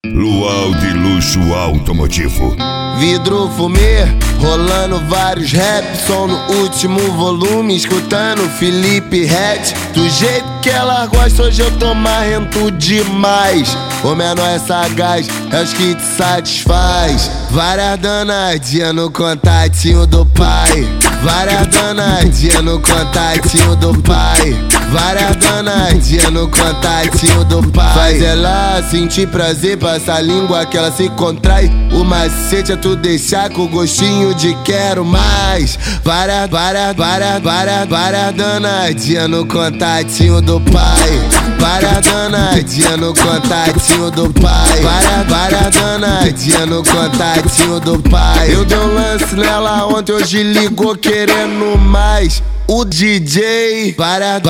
Luau de luxo automotivo. Vidro fumê, rolando vários rap, som no último volume, escutando Felipe Ret. Do jeito que ela gosta, hoje eu tô marrento demais. O menor é sagaz, é os que te satisfaz. Várias danadinhas no contatinho do pai. Várias danadinhas no contatinho do pai. Várias danadinhas no contatinho do pai. Faz ela sentir prazer, passa a língua que ela se contrai. O macete é tu deixar com gostinho de quero mais. Várias danadinhas no contatinho do pai. Várias danadinhas no contatinho do pai. Várias danadinhas no contatinho do pai. Eu dei um lance nela ontem, hoje ligou querendo mais. O DJ, várias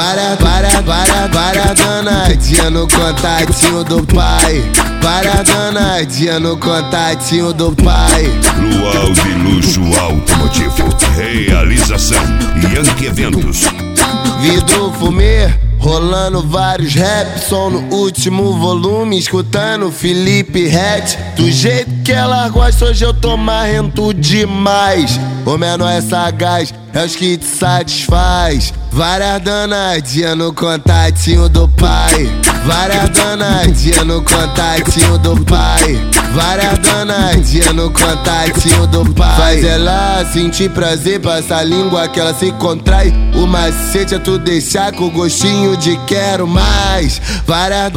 danadinhas no contatinho do pai. Várias danadinhas no contatinho do pai. Luau de luxo automotivo. Realização Yankee Eventos. Vidro fumê, rolando vários rap, som no último volume, escutando Felipe Ret. Do jeito que ela gosta, hoje eu tô marrento demais. O menor é sagaz, é os que te satisfaz. Várias danadinhas no contatinho do pai. Várias danadinhas no contatinho do pai. Várias danadinhas no contatinho do pai. Faz ela sentir prazer, passa a língua que ela se contrai. O macete é tu deixar com gostinho de quero mais. Várias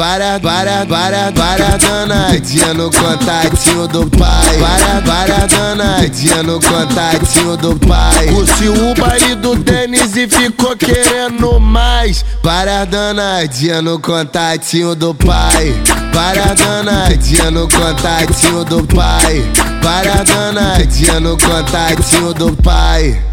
danadinhas no contatinho do pai. Várias danadinhas no contatinho do pai. Curtiu o baile do Denis e ficou querendo mais. Várias danadinhas no contatinho do pai. Várias danadinhas no contatinho do pai. Várias danadinhas no contatinho do pai.